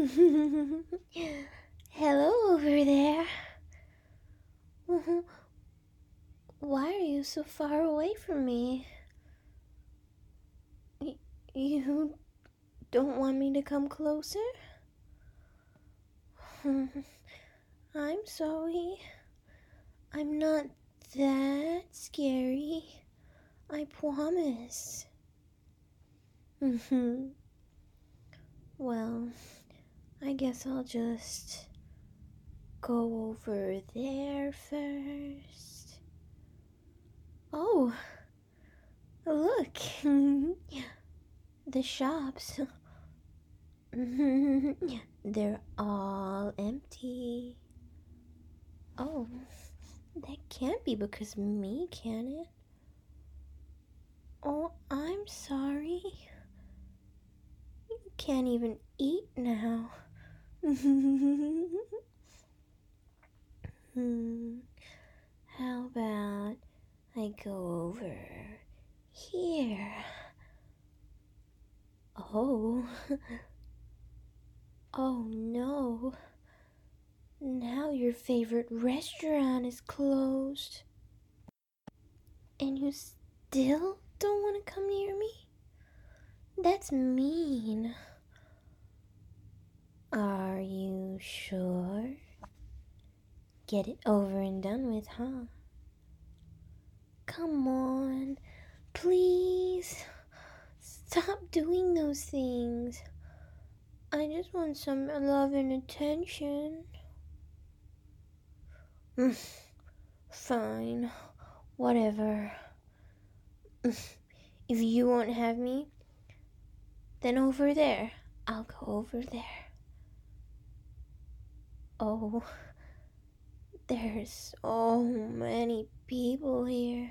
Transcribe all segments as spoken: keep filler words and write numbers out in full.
Hello over there. Why are you so far away from me? Y- you don't want me to come closer? I'm sorry. I'm not that scary. I promise. Well, I guess I'll just go over there first. Oh, look. The shops. They're all empty. Oh, that can't be because of me, can it? Oh, I'm sorry. You can't even eat now. hmm. How about I go over here? Oh. Oh no. Now your favorite restaurant is closed. And you still don't want to come near me? That's mean. Are you sure? Get it over and done with, huh? Come on, please. Stop doing those things. I just want some love and attention. Fine, whatever. If you won't have me, then over there. I'll go over there. Oh, there's so many people here.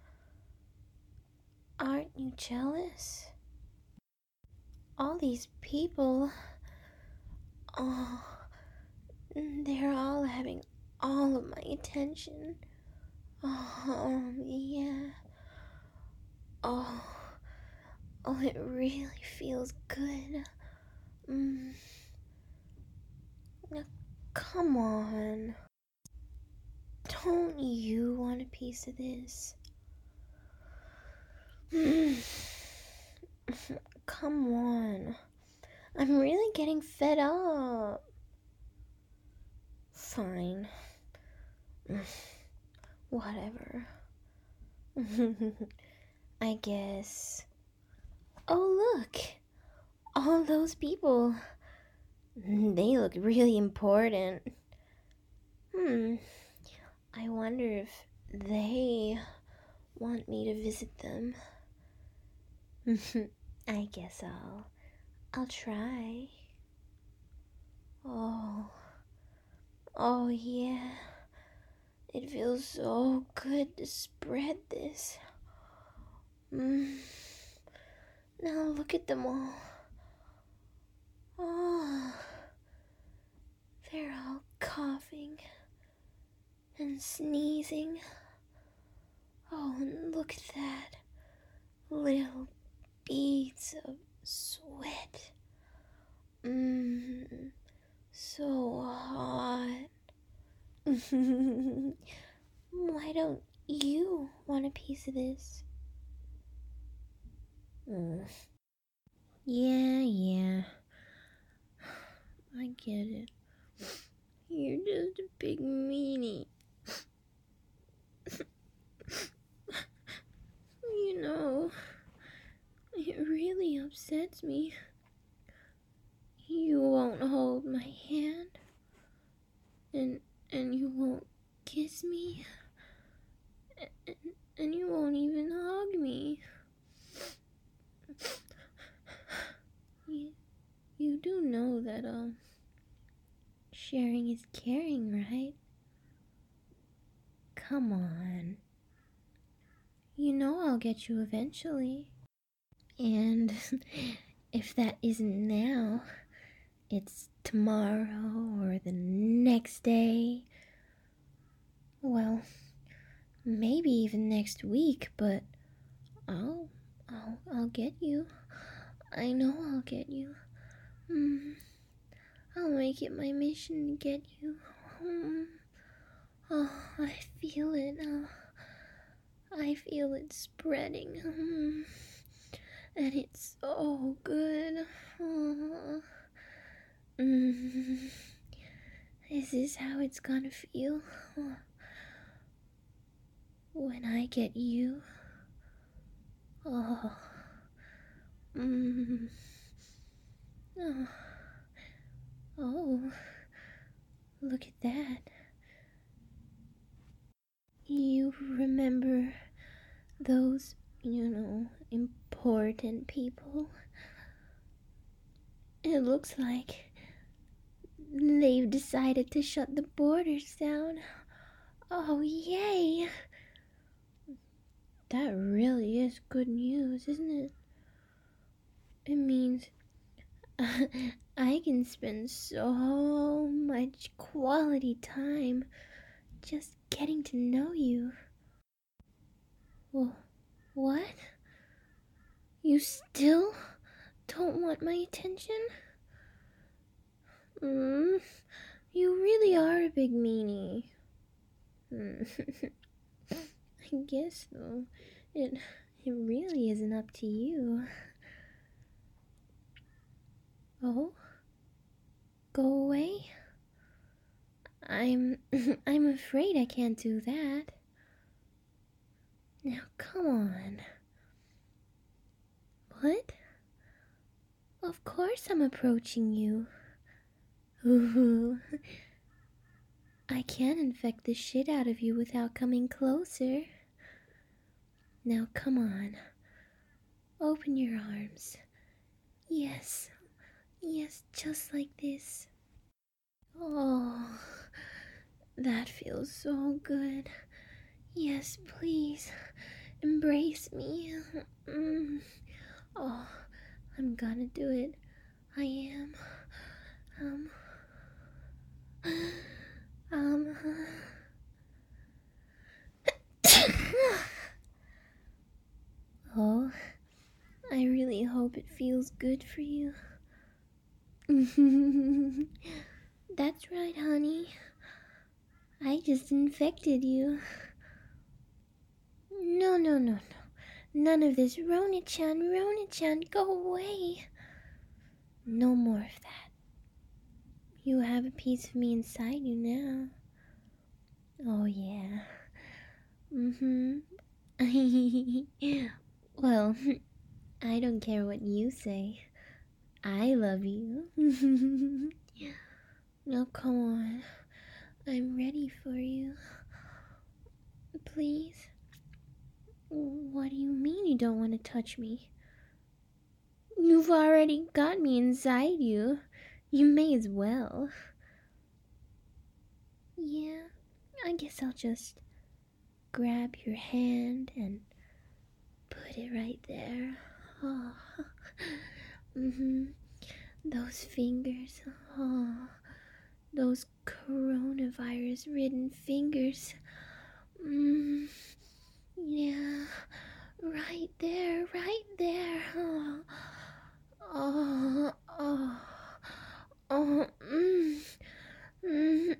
Aren't you jealous? All these people, oh, they're all having all of my attention. Oh, yeah. Oh, oh, it really feels good. Mm. Now, come on. Don't you want a piece of this? Come on. I'm really getting fed up. Fine. Whatever. I guess. Oh, look. All those people. They look really important. Hmm. I wonder if they want me to visit them. I guess I'll I'll try. Oh. Oh yeah. It feels so good to spread this. Mm. Now look at them all. Oh. They're all coughing and sneezing. Oh, and look at that. Little beads of sweat. Mmm, so hot. Why don't you want a piece of this? Mm. Yeah, yeah. I get it. You're just a big meanie. You know, it really upsets me. You won't hold my hand, and and you won't kiss me, and, and you won't even hug me. You, you do know that, um, sharing is caring, right? Come on. You know I'll get you eventually. And if that isn't now, it's tomorrow or the next day. Well, maybe even next week, but I'll I'll I'll get you. I know I'll get you. Mm, I'll make it my mission to get you. Mm. Oh, I feel it. Oh, I feel it spreading. Mm. And it's so good. Oh. Mm. Is this how it's gonna feel? Oh. When I get you? Oh. Mm. Oh. Oh. Look at that. You remember those, you know, important people? It looks like they've decided to shut the borders down. Oh, yay! That really is good news, isn't it? It means I can spend so much quality time just getting to know you. Well, what? You still don't want my attention? Mm, you really are a big meanie. Mm. I guess, though, it, it really isn't up to you. Oh? Go away? I'm... I'm afraid I can't do that. Now, come on. What? Of course I'm approaching you. Ooh. I can't infect the shit out of you without coming closer. Now, come on. Open your arms. Yes. Yes, just like this. Oh, that feels so good. Yes, please. Embrace me. Mm. Oh, I'm gonna do it. I am. Um. Um. Oh, I really hope it feels good for you. That's right, honey. I just infected you. No, no, no, no. None of this. Rona-chan, Rona-chan, go away. No more of that. You have a piece of me inside you now. Oh, yeah. Mm-hmm. Well, I don't care what you say. I love you. Now, come on. I'm ready for you. Please? What do you mean you don't want to touch me? You've already got me inside you. You may as well. Yeah, I guess I'll just grab your hand and put it right there. Oh. Mm-hmm. Those fingers. Oh. Those coronavirus-ridden fingers. Mm. Yeah. Right there, right there. Oh. Oh. Oh. Oh. Mm. Mm.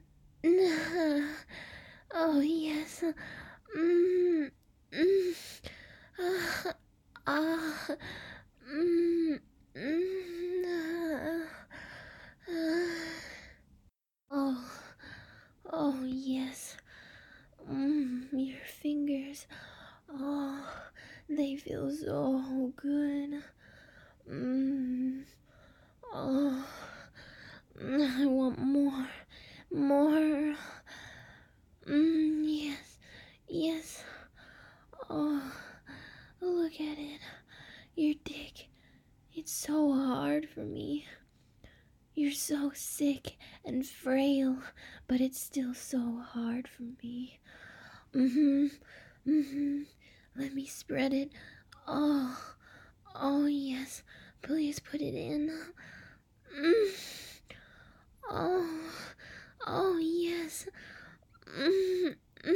Oh, yes. Mm. Mm. Ah. Ah. Mm. Mm. Ah. Oh. Oh, yes. Mm. Your fingers. Oh. They feel so good. Mm. Oh. I want more. More. Mm, yes. Yes. Oh. Look at it. Your dick. It's so hard for me. You're so sick and frail, but it's still so hard for me. Mm-hmm. Mm-hmm. Let me spread it. Oh. Oh, yes. Please put it in. Mm. Oh. Oh, yes. Mm.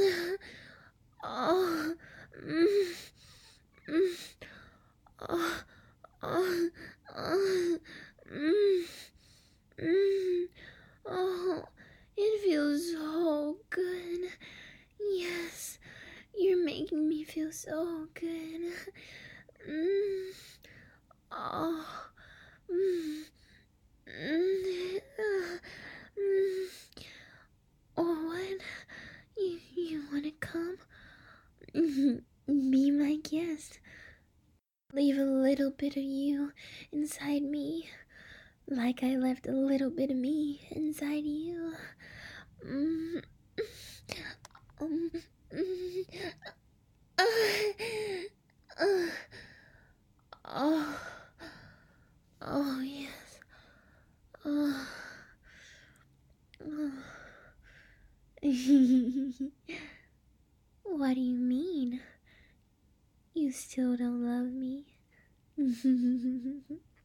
Oh. Mm. Mm. Oh. Oh. Oh. Mm. Mm. bit of you inside me, like I left a little bit of me inside you. Mm. Um, mm. Uh, uh, oh, oh yes. Oh, oh. What do you mean? You still don't love me?